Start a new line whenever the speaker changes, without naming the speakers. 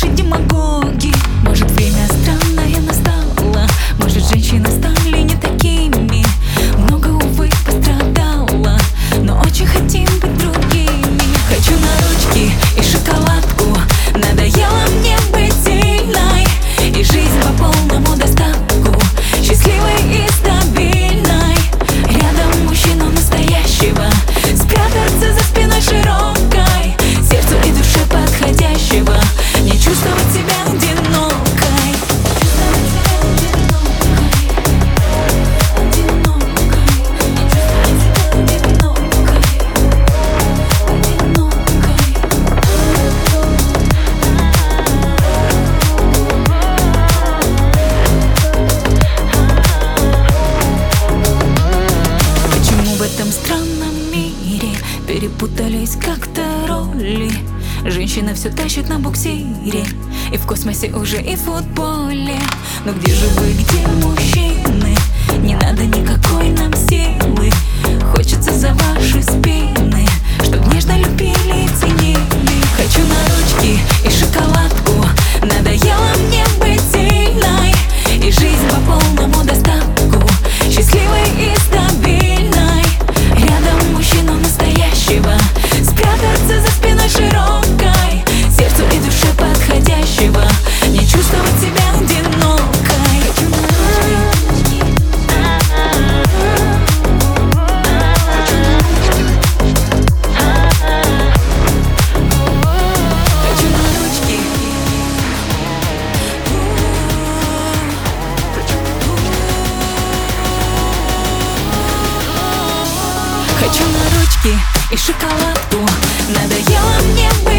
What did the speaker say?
как демагоги. Может, время странное настало, может, женщины стали не такими. Много, увы, пострадала, но очень хотим быть другими. Хочу на ручки и шоколадку, надоело мне быть сильной, и жизнь по полному достатку, счастливой и стабильной. Рядом мужчину настоящего, спрятаться за спиной широкой, сердцу и душе подходящего, не чувствовать себя одинокой. В этом странном мире перепутались как-то роли. Женщина все тащит на буксире, и в космосе уже и в футболе. Но где же вы, где мужчины? Не надо никакой нам силы, хочется за ваши спины, чтоб нежно любили и ценили. Хочу на ручки и шоколадку, надоело мне быть сильной, и жизнь по полному достатку, счастливой и стабильной. Рядом мужчину настоящего, спрятаться за спиной широкой, сердцу и душе подходящего, не чувствовать себя одинокой. Хочу на ручки и шоколадку, надоело мне